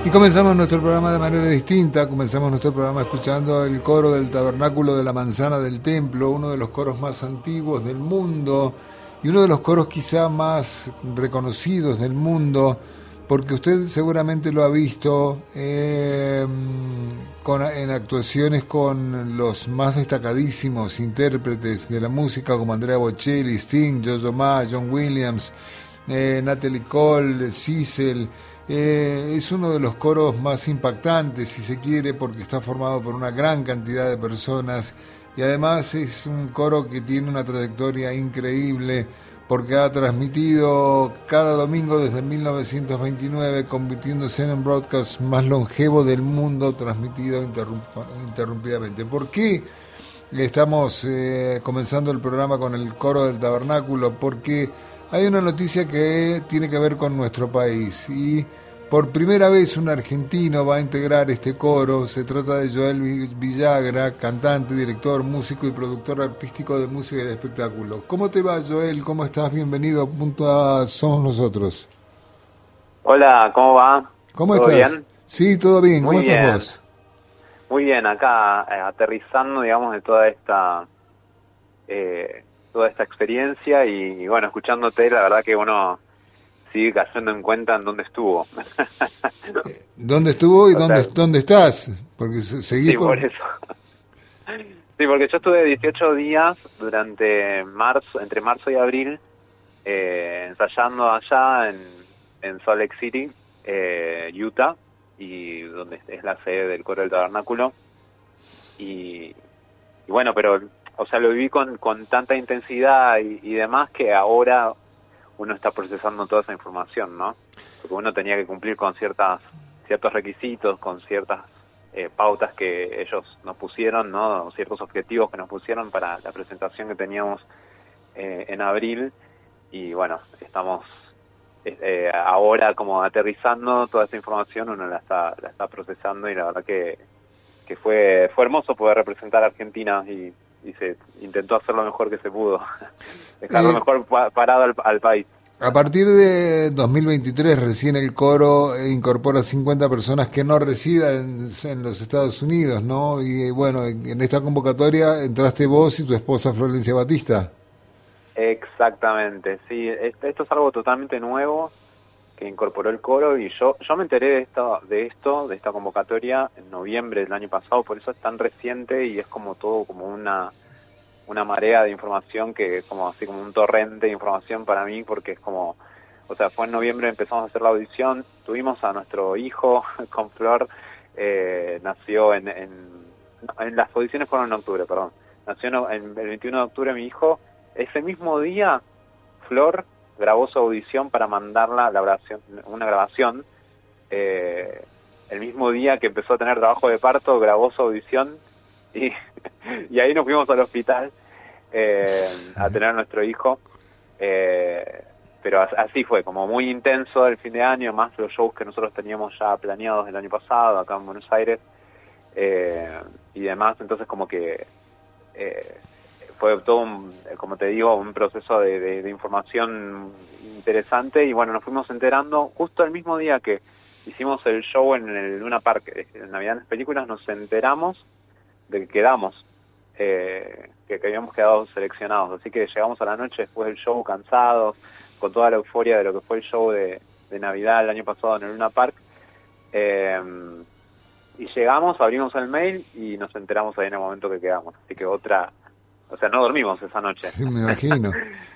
Y comenzamos nuestro programa de manera distinta. Comenzamos nuestro programa escuchando el coro del Tabernáculo de la Manzana del Templo, uno de los coros más antiguos del mundo y uno de los coros quizá más reconocidos del mundo, porque usted seguramente lo ha visto en actuaciones con los más destacadísimos intérpretes de la música como Andrea Bocelli, Sting, Jojo Ma, John Williams, Natalie Cole, Cecil. Es uno de los coros más impactantes, si se quiere, porque está formado por una gran cantidad de personas y además es un coro que tiene una trayectoria increíble porque ha transmitido cada domingo desde 1929, convirtiéndose en el broadcast más longevo del mundo, transmitido interrumpidamente. ¿Por qué estamos comenzando el programa con el coro del Tabernáculo? Porque hay una noticia que tiene que ver con nuestro país y por primera vez un argentino va a integrar este coro. Se trata de Joel Villagra, cantante, director, músico y productor artístico de música y de espectáculos. ¿Cómo te va, Joel? ¿Cómo estás? Bienvenido a Punto A Somos Nosotros. Hola, ¿cómo va? ¿Cómo ¿Todo estás? bien? Sí, todo bien. Muy ¿Cómo bien. estás vos? Muy bien, acá aterrizando, digamos, de toda esta experiencia y bueno, escuchándote, la verdad que uno sigue cayendo en cuenta en dónde estuvo. ¿Dónde estuvo y O sea, dónde estás? Porque seguís sí, por eso. Sí, porque yo estuve 18 días entre marzo y abril, ensayando allá en Salt Lake City, Utah, y donde es la sede del Coro del Tabernáculo. Y bueno, pero, o sea, lo viví con tanta intensidad y demás que ahora uno está procesando toda esa información, ¿no? Porque uno tenía que cumplir con ciertos requisitos, con ciertas pautas que ellos nos pusieron, ¿no? Ciertos objetivos que nos pusieron para la presentación que teníamos en abril. Y bueno, estamos ahora como aterrizando toda esa información, uno la está procesando y la verdad que fue hermoso poder representar a Argentina y se intentó hacer lo mejor que se pudo, dejar lo mejor parado al país. A partir de 2023 recién el coro incorpora 50 personas que no residan en los Estados Unidos, ¿no? Y bueno, en esta convocatoria entraste vos y tu esposa Florencia Batista. Exactamente, sí, esto es algo totalmente nuevo que incorporó el coro y yo me enteré de esta convocatoria en noviembre del año pasado, por eso es tan reciente y es como todo como una marea de información que es como así como un torrente de información para mí, porque es como, o sea, fue en noviembre, empezamos a hacer la audición, tuvimos a nuestro hijo con Flor, nació en las audiciones fueron en octubre, perdón, nació el 21 de octubre mi hijo. Ese mismo día Flor grabó su audición para mandarla una grabación. El mismo día que empezó a tener trabajo de parto, grabó su audición y ahí nos fuimos al hospital a tener a nuestro hijo. Pero así fue, como muy intenso el fin de año, más los shows que nosotros teníamos ya planeados el año pasado acá en Buenos Aires y demás. Entonces como que fue todo, como te digo, un proceso de información interesante y bueno, nos fuimos enterando justo el mismo día que hicimos el show en el Luna Park, en Navidad en las Películas, nos enteramos de que quedamos, que habíamos quedado seleccionados, así que llegamos a la noche después del show cansados, con toda la euforia de lo que fue el show de Navidad el año pasado en el Luna Park, y llegamos, abrimos el mail y nos enteramos ahí en el momento que quedamos, así que o sea, no dormimos esa noche. Me imagino.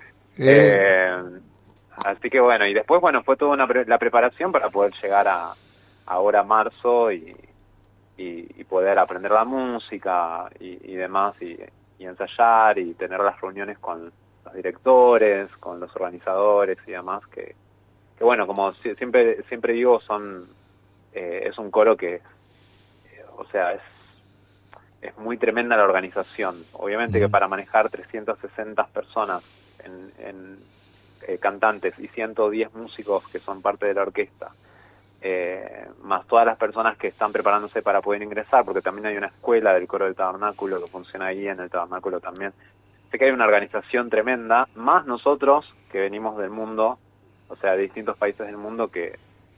Así que bueno, y después bueno, fue toda la preparación para poder llegar ahora a marzo y poder aprender la música y demás, y ensayar y tener las reuniones con los directores, con los organizadores y demás, que bueno, como siempre digo, es un coro que, o sea, es muy tremenda la organización. Obviamente que para manejar 360 personas en cantantes y 110 músicos que son parte de la orquesta, más todas las personas que están preparándose para poder ingresar, porque también hay una escuela del Coro del Tabernáculo que funciona ahí en el Tabernáculo también. Sé que hay una organización tremenda, más nosotros que venimos del mundo, o sea, de distintos países del mundo que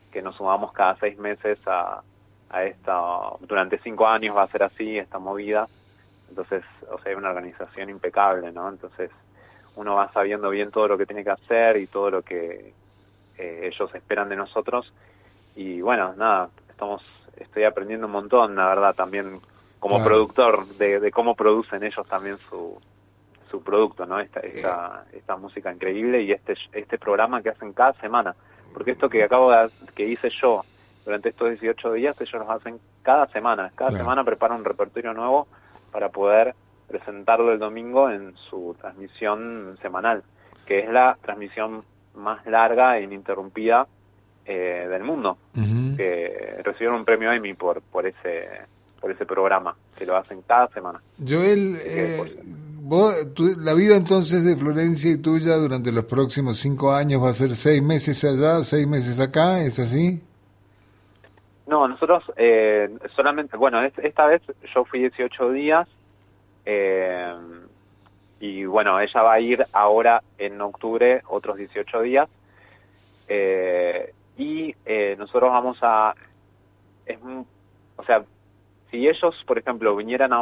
que nos sumamos cada 6 meses a esta, durante 5 años va a ser así, esta movida. Entonces, o sea, hay una organización impecable, ¿no? Entonces, uno va sabiendo bien todo lo que tiene que hacer y todo lo que ellos esperan de nosotros. Y bueno, nada, estoy aprendiendo un montón, la verdad, también como Claro. productor, de cómo producen ellos también su producto, ¿no? Esta música increíble y este programa que hacen cada semana. Porque esto que hice yo durante estos 18 días, ellos lo hacen cada semana. Cada Claro. semana preparan un repertorio nuevo para poder presentarlo el domingo en su transmisión semanal, que es la transmisión más larga e ininterrumpida del mundo, Ujú. que recibieron un premio Emmy por ese programa, que lo hacen cada semana. Joel, Así que, pues, la vida entonces de Florencia y tuya durante los próximos 5 años va a ser 6 meses allá, 6 meses acá, ¿es así? no, nosotros solamente, bueno, esta vez yo fui 18 días, eh, y bueno, ella va a ir ahora en octubre otros 18 días, y nosotros vamos o sea, si ellos, por ejemplo, vinieran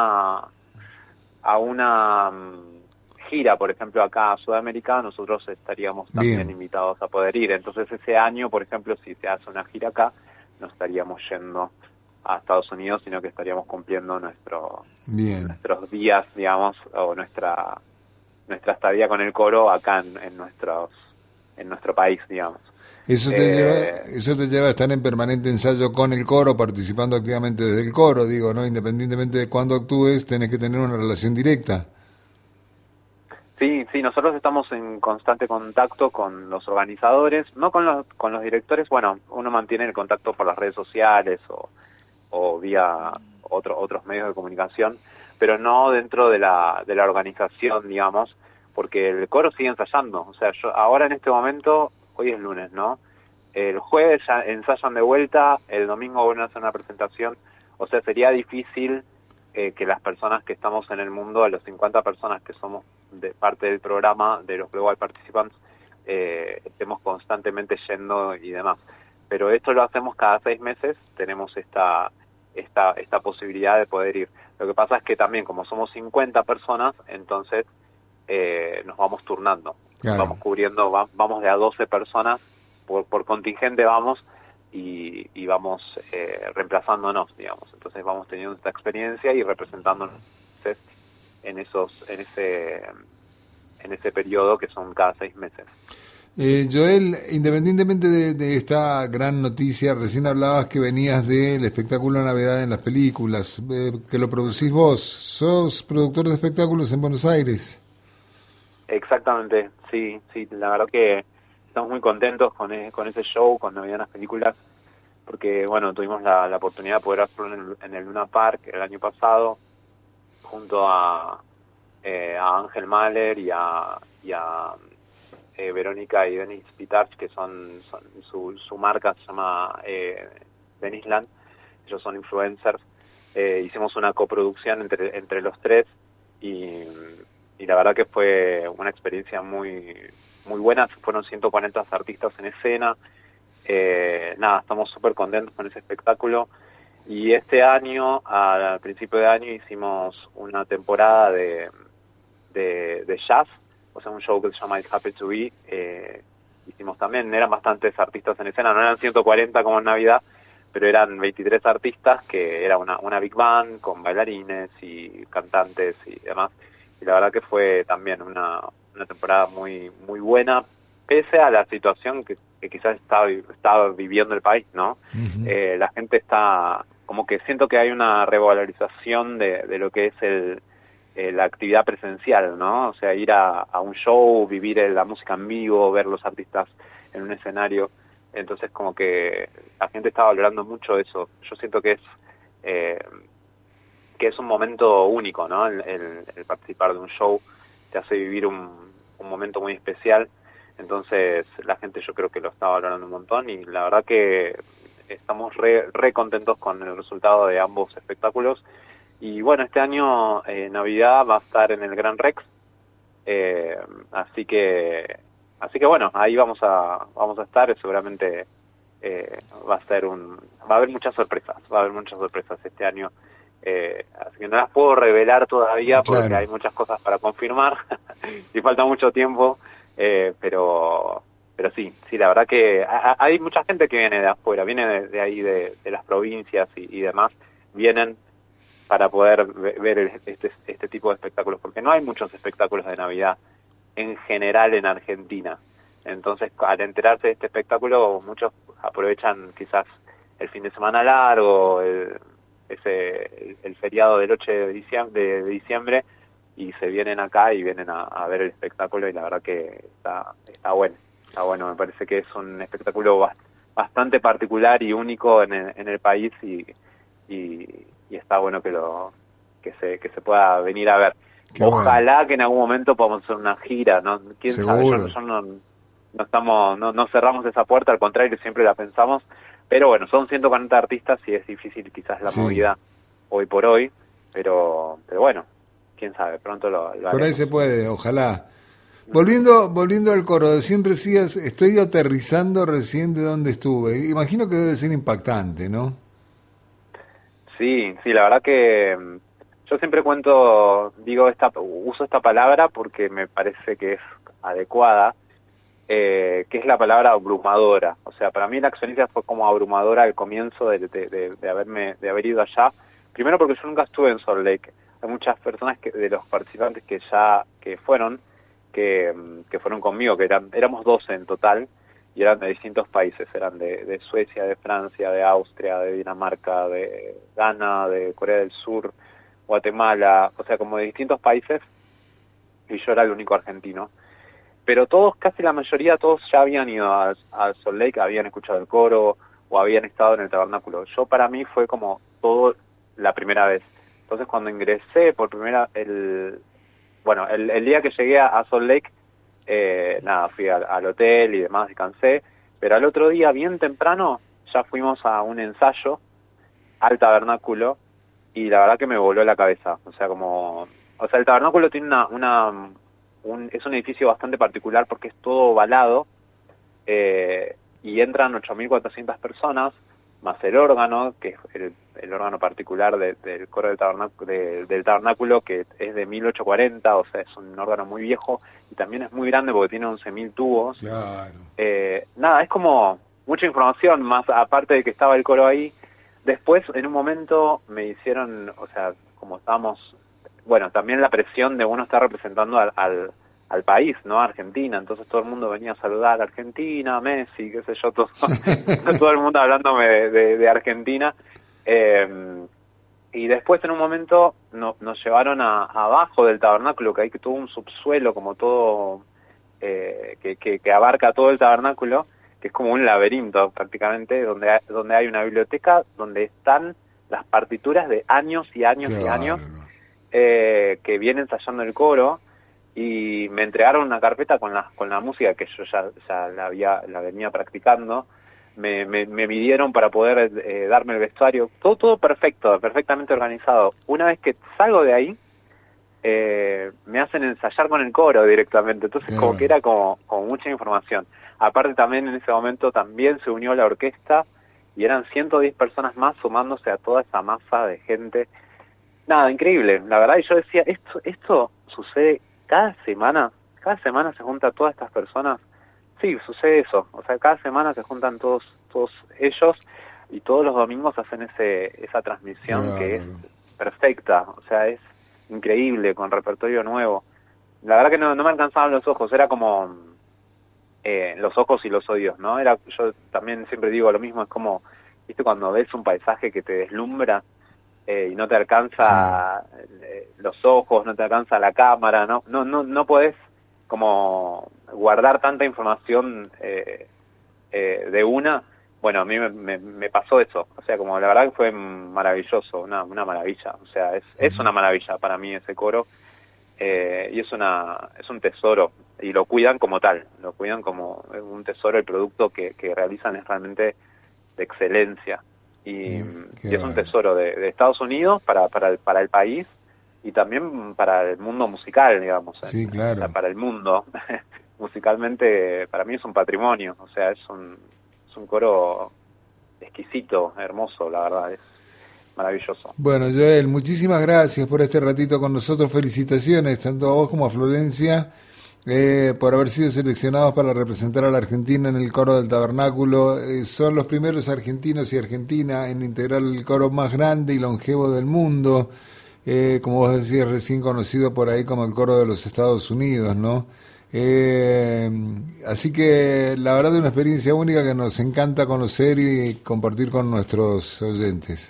a una gira, por ejemplo, acá a Sudamérica, nosotros estaríamos también Bien, invitados a poder ir. Entonces ese año, por ejemplo, si se hace una gira acá, no estaríamos yendo a Estados Unidos, sino que estaríamos cumpliendo bien. nuestros días, digamos, o nuestra estadía con el coro acá en nuestro país, digamos. Eh, Eso te lleva a estar en permanente ensayo con el coro, participando activamente desde el coro, digo, ¿no? Independientemente de cuándo actúes, tenés que tener una relación directa. Sí, sí, nosotros estamos en constante contacto con los organizadores, no con los directores. Bueno, uno mantiene el contacto por las redes sociales o vía otros medios de comunicación, pero no dentro de la organización, digamos, porque el coro sigue ensayando. O sea, ahora en este momento, hoy es lunes, ¿no? El jueves ya ensayan de vuelta, el domingo van a hacer una presentación. O sea, sería difícil que las personas que estamos en el mundo, a los 50 personas que somos de parte del programa, de los Global Participants, estemos constantemente yendo y demás. Pero esto lo hacemos cada 6 meses, tenemos esta posibilidad de poder ir. Lo que pasa es que también, como somos 50 personas, entonces nos vamos turnando, Claro. vamos cubriendo, vamos de a 12 personas, por contingente vamos, y vamos reemplazándonos, digamos. Entonces vamos teniendo esta experiencia y representándonos en ese periodo que son cada 6 meses. Joel, independientemente de esta gran noticia, recién hablabas que venías del espectáculo Navidad en las películas, que lo producís vos. ¿Sos productor de espectáculos en Buenos Aires? Exactamente, sí, sí, la verdad que estamos muy contentos con ese show, con Navidad en las películas, porque bueno, tuvimos la oportunidad de poder hacerlo en el Luna Park el año pasado, junto a Ángel Mahler y a Verónica y Denis Pitarch, que son su marca se llama Denisland. Ellos son influencers. Hicimos una coproducción entre los tres y la verdad que fue una experiencia muy muy buena. Fueron 140 artistas en escena. Nada, estamos súper contentos con ese espectáculo. Y este año, al principio de año, hicimos una temporada de jazz, o sea, un show que se llama It's Happy to Be. Hicimos también, eran bastantes artistas en escena, no eran 140 como en Navidad, pero eran 23 artistas, que era una big band con bailarines y cantantes y demás. Y la verdad que fue también una temporada muy muy buena, pese a la situación que quizás estaba viviendo el país, ¿no? Uh-huh. La gente está, como que siento que hay una revalorización de lo que es la actividad presencial, ¿no? O sea, ir a un show, vivir la música en vivo, ver los artistas en un escenario. Entonces, como que la gente está valorando mucho eso. Yo siento que es un momento único, ¿no? El participar de un show te hace vivir un momento muy especial. Entonces, la gente yo creo que lo está valorando un montón y la verdad que estamos re contentos con el resultado de ambos espectáculos. Y bueno, este año Navidad va a estar en el Gran Rex, así que bueno, ahí vamos a estar. Seguramente va a haber muchas sorpresas este año. Así que no las puedo revelar todavía porque hay muchas cosas para confirmar y falta mucho tiempo, pero sí, la verdad que hay mucha gente que viene de afuera, viene de ahí, de las provincias y demás, vienen para poder ver este tipo de espectáculos, porque no hay muchos espectáculos de Navidad en general en Argentina. Entonces, al enterarse de este espectáculo, muchos aprovechan quizás el fin de semana largo, el feriado del 8 de diciembre, y se vienen acá y vienen a ver el espectáculo, y la verdad que está bueno, me parece que es un espectáculo bastante particular y único en el país, y está bueno que se pueda venir a ver. Qué Ojalá bueno. que en algún momento podamos hacer una gira, ¿no? ¿Quién Seguro. sabe? No cerramos esa puerta, al contrario, siempre la pensamos, pero bueno, son 140 artistas y es difícil quizás la Sí. movida hoy por hoy, pero bueno, quién sabe, pronto lo Por ahí haremos. se puede, ojalá. Volviendo al coro, siempre decías, estoy aterrizando recién de donde estuve. Imagino que debe ser impactante, ¿no? Sí, la verdad que yo siempre uso esta palabra porque me parece que es adecuada, que es la palabra abrumadora. O sea, para mí la experiencia fue como abrumadora al comienzo de haber ido allá. Primero porque yo nunca estuve en Salt Lake. Hay muchas personas de los participantes que fueron conmigo, éramos 12 en total, y eran de distintos países, eran de Suecia, de Francia, de Austria, de Dinamarca, de Ghana, de Corea del Sur, Guatemala, o sea, como de distintos países, y yo era el único argentino. Pero todos, casi la mayoría, todos ya habían ido a Salt Lake, habían escuchado el coro o habían estado en el tabernáculo. Yo, para mí, fue como todo la primera vez. Entonces, cuando ingresé por el día que llegué a Salt Lake, fui al hotel y demás, descansé, pero al otro día, bien temprano, ya fuimos a un ensayo al tabernáculo, y la verdad que me voló la cabeza. O sea, el tabernáculo tiene es un edificio bastante particular porque es todo ovalado, y entran 8.400 personas, más el órgano, que es el órgano particular del coro del tabernáculo, que es de 1840, o sea, es un órgano muy viejo, y también es muy grande porque tiene 11.000 tubos. Claro. Es como mucha información, más aparte de que estaba el coro ahí. Después, en un momento, me hicieron, o sea, como estábamos, bueno, también la presión de uno estar representando al país, ¿no? Argentina. Entonces todo el mundo venía a saludar a Argentina, Messi, qué sé yo, todo el mundo hablándome de Argentina. Y después, en un momento, nos llevaron abajo del tabernáculo, que hay todo un subsuelo, como todo, que abarca todo el tabernáculo, que es como un laberinto prácticamente, donde hay una biblioteca donde están las partituras de años y años Qué y años, bárbaro. que viene ensayando el coro, y me entregaron una carpeta con la música que yo ya la venía practicando. Me midieron para poder darme el vestuario, todo perfecto, perfectamente organizado. Una vez que salgo de ahí, me hacen ensayar con el coro directamente, entonces Qué como que bueno. era como mucha información. Aparte, también en ese momento también se unió la orquesta, y eran 110 personas más sumándose a toda esa masa de gente. Nada, increíble, la verdad. Y yo decía, esto sucede cada semana se junta todas estas personas. Sí, sucede eso, o sea, cada semana se juntan todos ellos, y todos los domingos hacen esa Qué transmisión que es bárbaro. perfecta, o sea, es increíble, con repertorio nuevo. La verdad que no me alcanzaban los ojos, era como los ojos y los oídos, ¿no? Yo también siempre digo lo mismo, es como, ¿viste cuando ves un paisaje que te deslumbra, y no te Sí. alcanza los ojos, no te alcanza la cámara, no podés como guardar tanta información de una? Bueno, a mí me pasó eso, o sea, como la verdad que fue maravilloso, una maravilla, o sea, es una maravilla para mí ese coro, y es un tesoro, y lo cuidan como tal, lo cuidan como un tesoro. El producto que realizan es realmente de excelencia, y Qué es un bárbaro. tesoro de Estados Unidos para el país, y también para el mundo musical, digamos, Sí, o sea, claro. para el mundo. Musicalmente, para mí es un patrimonio, o sea, es es un coro exquisito, hermoso, la verdad, es maravilloso. Bueno, Joel, muchísimas gracias por este ratito con nosotros. Felicitaciones tanto a vos como a Florencia por haber sido seleccionados para representar a la Argentina en el coro del Tabernáculo. Son los primeros argentinos y argentina en integrar el coro más grande y longevo del mundo. Como vos decías, recién conocido por ahí como el coro de los Estados Unidos, ¿no? Así que la verdad es una experiencia única que nos encanta conocer y compartir con nuestros oyentes.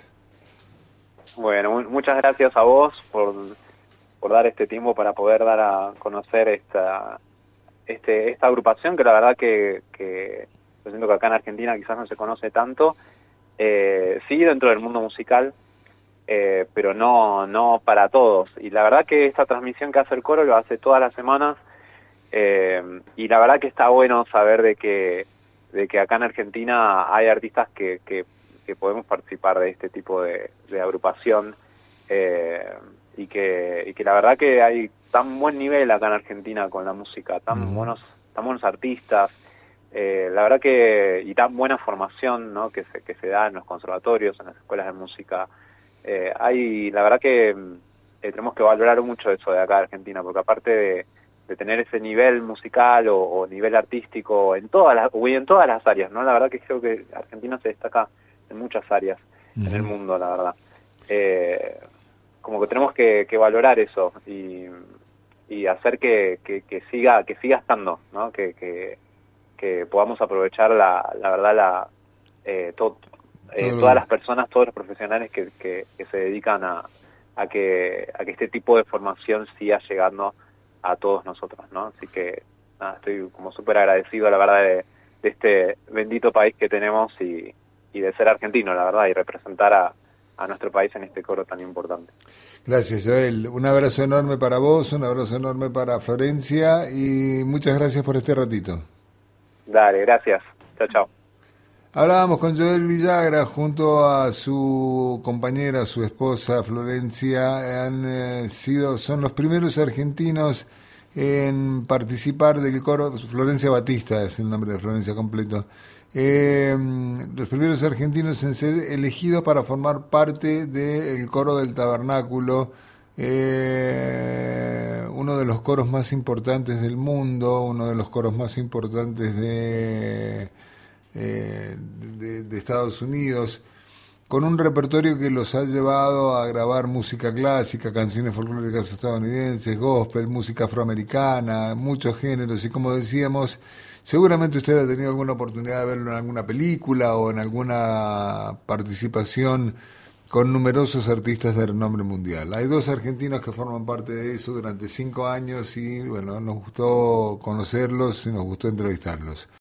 Bueno, muchas gracias a vos por dar este tiempo para poder dar a conocer esta agrupación que la verdad que yo siento que acá en Argentina quizás no se conoce tanto, sí dentro del mundo musical, pero no para todos. Y la verdad que esta transmisión que hace el coro lo hace todas las semanas, y la verdad que está bueno saber de que acá en Argentina hay artistas que podemos participar de este tipo de agrupación, y que la verdad que hay tan buen nivel acá en Argentina con la música, tan buenos artistas, la verdad que, y tan buena formación, ¿no? que se da en los conservatorios, en las escuelas de música. La verdad que tenemos que valorar mucho eso de acá de Argentina, porque aparte de tener ese nivel musical o nivel artístico en todas las áreas, ¿no? La verdad que creo que Argentina se destaca en muchas áreas en el mundo, la verdad. Como que tenemos que valorar eso y hacer que siga estando, ¿no? Que podamos aprovechar la verdad todas las personas, todos los profesionales que se dedican a que este tipo de formación siga llegando a todos nosotros, ¿no? Así que nada, estoy como súper agradecido, la verdad, de este bendito país que tenemos y de ser argentino, la verdad, y representar a nuestro país en este coro tan importante. Gracias, Joel. Un abrazo enorme para vos, un abrazo enorme para Florencia y muchas gracias por este ratito. Dale, gracias. Chao, chao. Hablábamos con Joel Villagra junto a su compañera, su esposa Florencia. Son los primeros argentinos en participar del coro. Florencia Batista es el nombre de Florencia completo. Los primeros argentinos en ser elegidos para formar parte del coro del Tabernáculo, uno de los coros más importantes del mundo, uno de los coros más importantes de Estados Unidos, con un repertorio que los ha llevado a grabar música clásica, canciones folclóricas estadounidenses, gospel, música afroamericana, muchos géneros, y como decíamos, seguramente usted ha tenido alguna oportunidad de verlo en alguna película o en alguna participación con numerosos artistas de renombre mundial. Hay 2 argentinos que forman parte de eso durante 5 años y bueno, nos gustó conocerlos y nos gustó entrevistarlos.